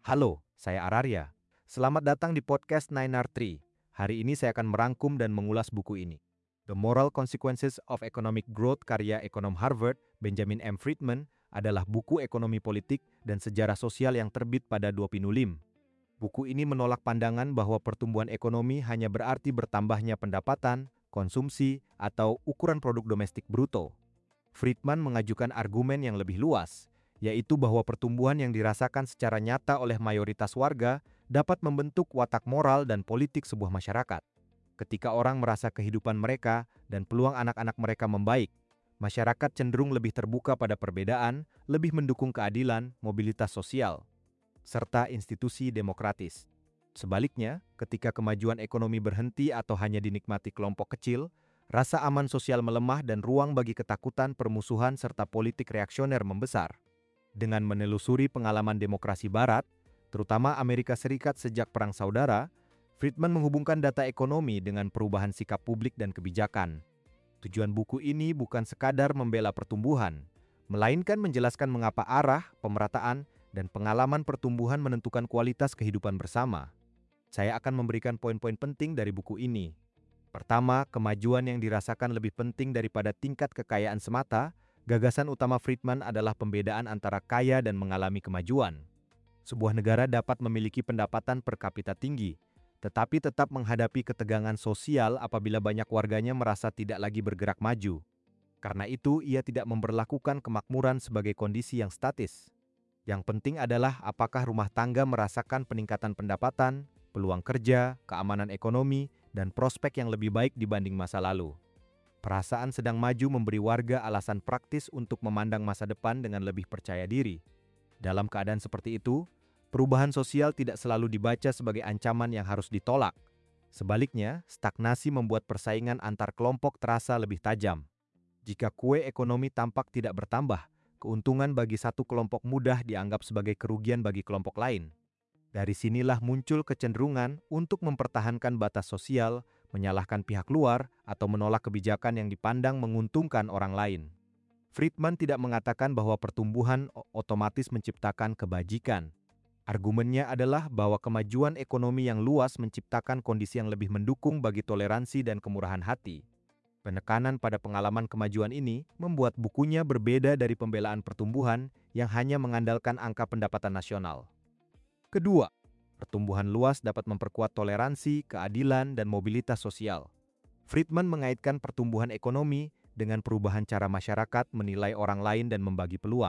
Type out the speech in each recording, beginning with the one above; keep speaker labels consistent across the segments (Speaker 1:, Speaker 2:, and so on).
Speaker 1: Halo, saya Ararya. Selamat datang di podcast 9R3. Hari ini saya akan merangkum dan mengulas buku ini. The Moral Consequences of Economic Growth karya ekonom Harvard, Benjamin M. Friedman, adalah buku ekonomi politik dan sejarah sosial yang terbit pada 2005. Buku ini menolak pandangan bahwa pertumbuhan ekonomi hanya berarti bertambahnya pendapatan, konsumsi, atau ukuran produk domestik bruto. Friedman mengajukan argumen yang lebih luas, yaitu bahwa pertumbuhan yang dirasakan secara nyata oleh mayoritas warga dapat membentuk watak moral dan politik sebuah masyarakat. Ketika orang merasa kehidupan mereka dan peluang anak-anak mereka membaik, masyarakat cenderung lebih terbuka pada perbedaan, lebih mendukung keadilan, mobilitas sosial, serta institusi demokratis. Sebaliknya, ketika kemajuan ekonomi berhenti atau hanya dinikmati kelompok kecil, rasa aman sosial melemah dan ruang bagi ketakutan, permusuhan, serta politik reaksioner membesar. Dengan menelusuri pengalaman demokrasi Barat, terutama Amerika Serikat sejak Perang Saudara, Friedman menghubungkan data ekonomi dengan perubahan sikap publik dan kebijakan. Tujuan buku ini bukan sekadar membela pertumbuhan, melainkan menjelaskan mengapa arah, pemerataan, dan pengalaman pertumbuhan menentukan kualitas kehidupan bersama. Saya akan memberikan poin-poin penting dari buku ini. Pertama, kemajuan yang dirasakan lebih penting daripada tingkat kekayaan semata. Gagasan utama Friedman adalah pembedaan antara kaya dan mengalami kemajuan. Sebuah negara dapat memiliki pendapatan per kapita tinggi, tetapi tetap menghadapi ketegangan sosial apabila banyak warganya merasa tidak lagi bergerak maju. Karena itu, ia tidak memberlakukan kemakmuran sebagai kondisi yang statis. Yang penting adalah apakah rumah tangga merasakan peningkatan pendapatan, peluang kerja, keamanan ekonomi, dan prospek yang lebih baik dibanding masa lalu. Perasaan sedang maju memberi warga alasan praktis untuk memandang masa depan dengan lebih percaya diri. Dalam keadaan seperti itu, perubahan sosial tidak selalu dibaca sebagai ancaman yang harus ditolak. Sebaliknya, stagnasi membuat persaingan antar kelompok terasa lebih tajam. Jika kue ekonomi tampak tidak bertambah, keuntungan bagi satu kelompok mudah dianggap sebagai kerugian bagi kelompok lain. Dari sinilah muncul kecenderungan untuk mempertahankan batas sosial, menyalahkan pihak luar, atau menolak kebijakan yang dipandang menguntungkan orang lain. Friedman tidak mengatakan bahwa pertumbuhan otomatis menciptakan kebajikan. Argumennya adalah bahwa kemajuan ekonomi yang luas menciptakan kondisi yang lebih mendukung bagi toleransi dan kemurahan hati. Penekanan pada pengalaman kemajuan ini membuat bukunya berbeda dari pembelaan pertumbuhan yang hanya mengandalkan angka pendapatan nasional. Kedua, pertumbuhan luas dapat memperkuat toleransi, keadilan, dan mobilitas sosial. Friedman mengaitkan pertumbuhan ekonomi dengan perubahan cara masyarakat menilai orang lain dan membagi peluang.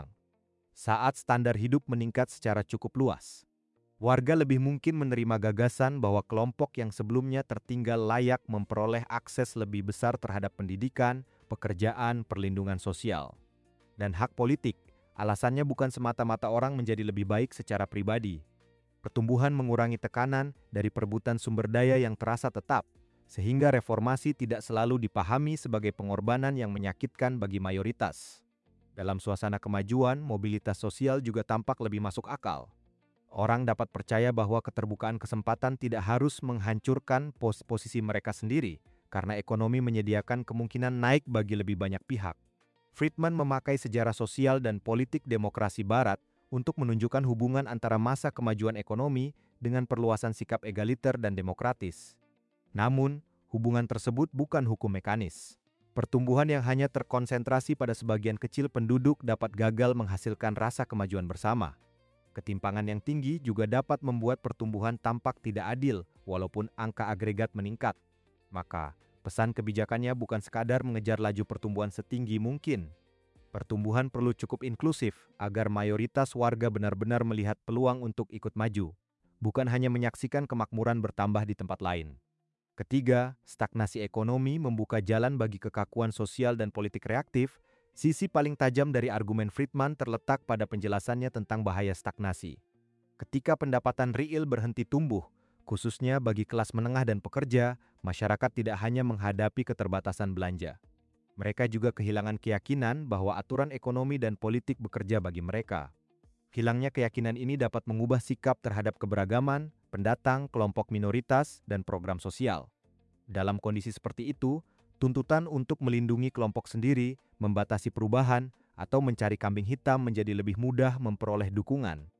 Speaker 1: Saat standar hidup meningkat secara cukup luas, warga lebih mungkin menerima gagasan bahwa kelompok yang sebelumnya tertinggal layak memperoleh akses lebih besar terhadap pendidikan, pekerjaan, perlindungan sosial, dan hak politik. Alasannya bukan semata-mata orang menjadi lebih baik secara pribadi. Pertumbuhan mengurangi tekanan dari perebutan sumber daya yang terasa tetap, sehingga reformasi tidak selalu dipahami sebagai pengorbanan yang menyakitkan bagi mayoritas. Dalam suasana kemajuan, mobilitas sosial juga tampak lebih masuk akal. Orang dapat percaya bahwa keterbukaan kesempatan tidak harus menghancurkan posisi mereka sendiri, karena ekonomi menyediakan kemungkinan naik bagi lebih banyak pihak. Friedman memakai sejarah sosial dan politik demokrasi Barat untuk menunjukkan hubungan antara masa kemajuan ekonomi dengan perluasan sikap egaliter dan demokratis. Namun, hubungan tersebut bukan hukum mekanis. Pertumbuhan yang hanya terkonsentrasi pada sebagian kecil penduduk dapat gagal menghasilkan rasa kemajuan bersama. Ketimpangan yang tinggi juga dapat membuat pertumbuhan tampak tidak adil, walaupun angka agregat meningkat. Maka, pesan kebijakannya bukan sekadar mengejar laju pertumbuhan setinggi mungkin. Pertumbuhan perlu cukup inklusif agar mayoritas warga benar-benar melihat peluang untuk ikut maju, bukan hanya menyaksikan kemakmuran bertambah di tempat lain. Ketiga, stagnasi ekonomi membuka jalan bagi kekakuan sosial dan politik reaktif. Sisi paling tajam dari argumen Friedman terletak pada penjelasannya tentang bahaya stagnasi. Ketika pendapatan real berhenti tumbuh, khususnya bagi kelas menengah dan pekerja, masyarakat tidak hanya menghadapi keterbatasan belanja. Mereka juga kehilangan keyakinan bahwa aturan ekonomi dan politik bekerja bagi mereka. Hilangnya keyakinan ini dapat mengubah sikap terhadap keberagaman, pendatang, kelompok minoritas, dan program sosial. Dalam kondisi seperti itu, tuntutan untuk melindungi kelompok sendiri, membatasi perubahan, atau mencari kambing hitam menjadi lebih mudah memperoleh dukungan.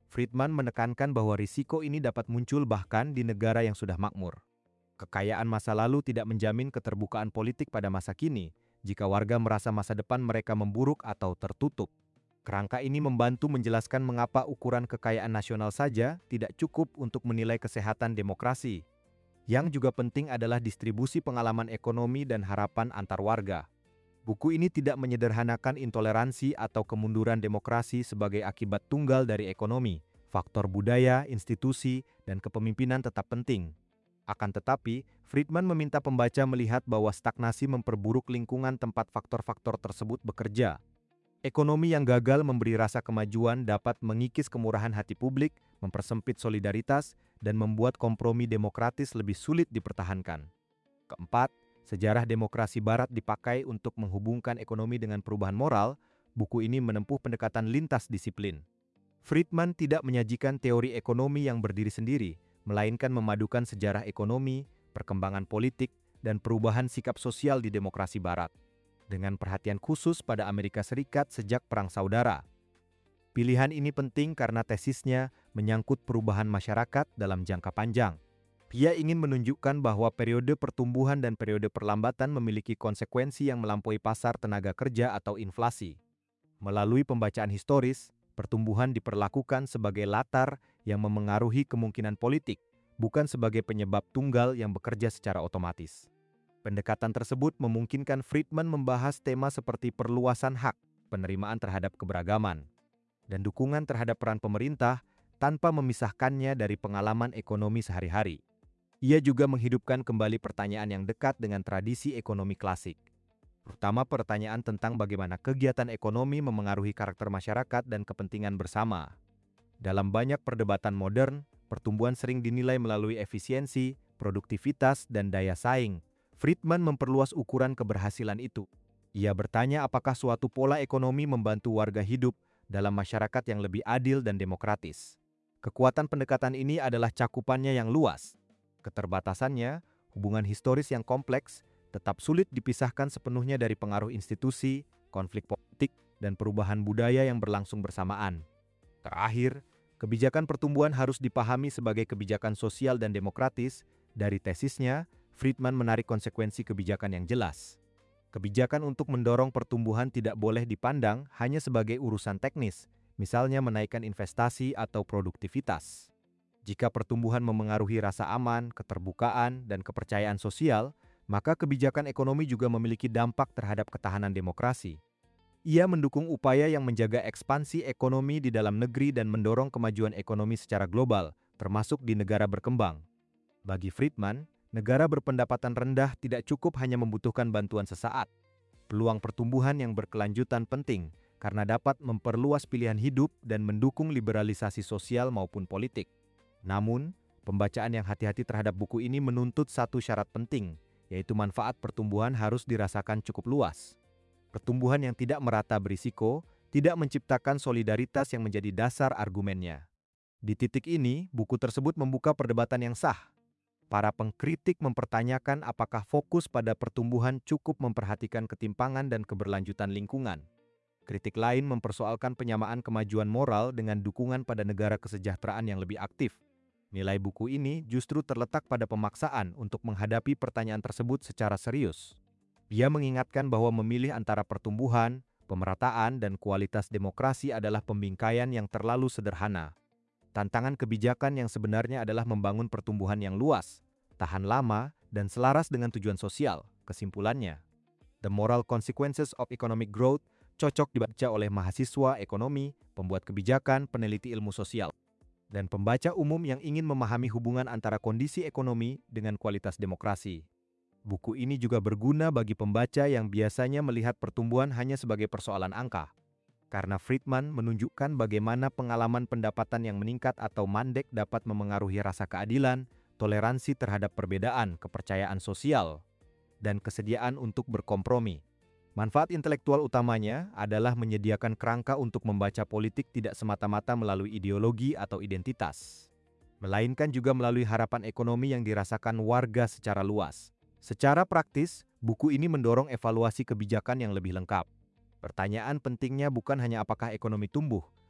Speaker 1: Friedman menekankan bahwa risiko ini dapat muncul bahkan di negara yang sudah makmur. Kekayaan masa lalu tidak menjamin keterbukaan politik pada masa kini jika warga merasa masa depan mereka memburuk atau tertutup. Kerangka ini membantu menjelaskan mengapa ukuran kekayaan nasional saja tidak cukup untuk menilai kesehatan demokrasi. Yang juga penting adalah distribusi pengalaman ekonomi dan harapan antar warga. Buku ini tidak menyederhanakan intoleransi atau kemunduran demokrasi sebagai akibat tunggal dari ekonomi. Faktor budaya, institusi, dan kepemimpinan tetap penting. Akan tetapi, Friedman meminta pembaca melihat bahwa stagnasi memperburuk lingkungan tempat faktor-faktor tersebut bekerja. Ekonomi yang gagal memberi rasa kemajuan dapat mengikis kemurahan hati publik, mempersempit solidaritas, dan membuat kompromi demokratis lebih sulit dipertahankan. Keempat, sejarah demokrasi Barat dipakai untuk menghubungkan ekonomi dengan perubahan moral. Buku ini menempuh pendekatan lintas disiplin. Friedman tidak menyajikan teori ekonomi yang berdiri sendiri, melainkan memadukan sejarah ekonomi, perkembangan politik, dan perubahan sikap sosial di demokrasi Barat, dengan perhatian khusus pada Amerika Serikat sejak Perang Saudara. Pilihan ini penting karena tesisnya menyangkut perubahan masyarakat dalam jangka panjang. Ia ingin menunjukkan bahwa periode pertumbuhan dan periode perlambatan memiliki konsekuensi yang melampaui pasar tenaga kerja atau inflasi. Melalui pembacaan historis, pertumbuhan diperlakukan sebagai latar yang memengaruhi kemungkinan politik, bukan sebagai penyebab tunggal yang bekerja secara otomatis. Pendekatan tersebut memungkinkan Friedman membahas tema seperti perluasan hak, penerimaan terhadap keberagaman, dan dukungan terhadap peran pemerintah tanpa memisahkannya dari pengalaman ekonomi sehari-hari. Ia juga menghidupkan kembali pertanyaan yang dekat dengan tradisi ekonomi klasik, terutama pertanyaan tentang bagaimana kegiatan ekonomi memengaruhi karakter masyarakat dan kepentingan bersama. Dalam banyak perdebatan modern, pertumbuhan sering dinilai melalui efisiensi, produktivitas, dan daya saing. Friedman memperluas ukuran keberhasilan itu. Ia bertanya apakah suatu pola ekonomi membantu warga hidup dalam masyarakat yang lebih adil dan demokratis. Kekuatan pendekatan ini adalah cakupannya yang luas. Keterbatasannya, hubungan historis yang kompleks, tetap sulit dipisahkan sepenuhnya dari pengaruh institusi, konflik politik, dan perubahan budaya yang berlangsung bersamaan. Terakhir, kebijakan pertumbuhan harus dipahami sebagai kebijakan sosial dan demokratis. Dari tesisnya, Friedman menarik konsekuensi kebijakan yang jelas. Kebijakan untuk mendorong pertumbuhan tidak boleh dipandang hanya sebagai urusan teknis, misalnya menaikkan investasi atau produktivitas. Jika pertumbuhan memengaruhi rasa aman, keterbukaan, dan kepercayaan sosial, maka kebijakan ekonomi juga memiliki dampak terhadap ketahanan demokrasi. Ia mendukung upaya yang menjaga ekspansi ekonomi di dalam negeri dan mendorong kemajuan ekonomi secara global, termasuk di negara berkembang. Bagi Friedman, negara berpendapatan rendah tidak cukup hanya membutuhkan bantuan sesaat. Peluang pertumbuhan yang berkelanjutan penting karena dapat memperluas pilihan hidup dan mendukung liberalisasi sosial maupun politik. Namun, pembacaan yang hati-hati terhadap buku ini menuntut satu syarat penting, yaitu manfaat pertumbuhan harus dirasakan cukup luas. Pertumbuhan yang tidak merata berisiko tidak menciptakan solidaritas yang menjadi dasar argumennya. Di titik ini, buku tersebut membuka perdebatan yang sah. Para pengkritik mempertanyakan apakah fokus pada pertumbuhan cukup memperhatikan ketimpangan dan keberlanjutan lingkungan. Kritik lain mempersoalkan penyamaan kemajuan moral dengan dukungan pada negara kesejahteraan yang lebih aktif. Nilai buku ini justru terletak pada pemaksaan untuk menghadapi pertanyaan tersebut secara serius. Dia mengingatkan bahwa memilih antara pertumbuhan, pemerataan, dan kualitas demokrasi adalah pembingkaian yang terlalu sederhana. Tantangan kebijakan yang sebenarnya adalah membangun pertumbuhan yang luas, tahan lama, dan selaras dengan tujuan sosial. Kesimpulannya, The Moral Consequences of Economic Growth cocok dibaca oleh mahasiswa ekonomi, pembuat kebijakan, peneliti ilmu sosial, dan pembaca umum yang ingin memahami hubungan antara kondisi ekonomi dengan kualitas demokrasi. Buku ini juga berguna bagi pembaca yang biasanya melihat pertumbuhan hanya sebagai persoalan angka. Karena Friedman menunjukkan bagaimana pengalaman pendapatan yang meningkat atau mandek dapat memengaruhi rasa keadilan, toleransi terhadap perbedaan, kepercayaan sosial, dan kesediaan untuk berkompromi. Manfaat intelektual utamanya adalah menyediakan kerangka untuk membaca politik tidak semata-mata melalui ideologi atau identitas, melainkan juga melalui harapan ekonomi yang dirasakan warga secara luas. Secara praktis, buku ini mendorong evaluasi kebijakan yang lebih lengkap. Pertanyaan pentingnya bukan hanya apakah ekonomi tumbuh,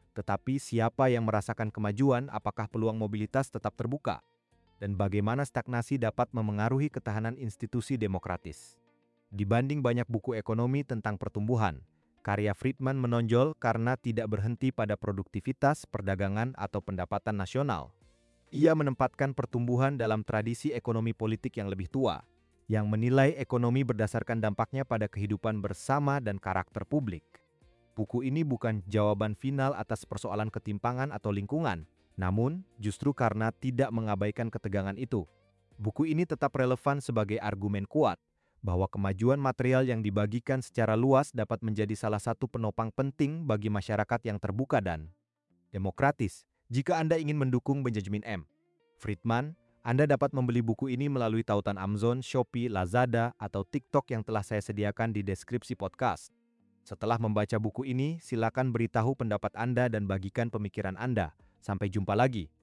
Speaker 1: tetapi siapa yang merasakan kemajuan, apakah peluang mobilitas tetap terbuka? Dan bagaimana stagnasi dapat memengaruhi ketahanan institusi demokratis. Dibanding banyak buku ekonomi tentang pertumbuhan, karya Friedman menonjol karena tidak berhenti pada produktivitas, perdagangan, atau pendapatan nasional. Ia menempatkan pertumbuhan dalam tradisi ekonomi politik yang lebih tua, yang menilai ekonomi berdasarkan dampaknya pada kehidupan bersama dan karakter publik. Buku ini bukan jawaban final atas persoalan ketimpangan atau lingkungan, namun justru karena tidak mengabaikan ketegangan itu. Buku ini tetap relevan sebagai argumen kuat bahwa kemajuan material yang dibagikan secara luas dapat menjadi salah satu penopang penting bagi masyarakat yang terbuka dan demokratis. Jika Anda ingin mendukung Benjamin M. Friedman, Anda dapat membeli buku ini melalui tautan Amazon, Shopee, Lazada, atau TikTok yang telah saya sediakan di deskripsi podcast. Setelah membaca buku ini, silakan beritahu pendapat Anda dan bagikan pemikiran Anda. Sampai jumpa lagi.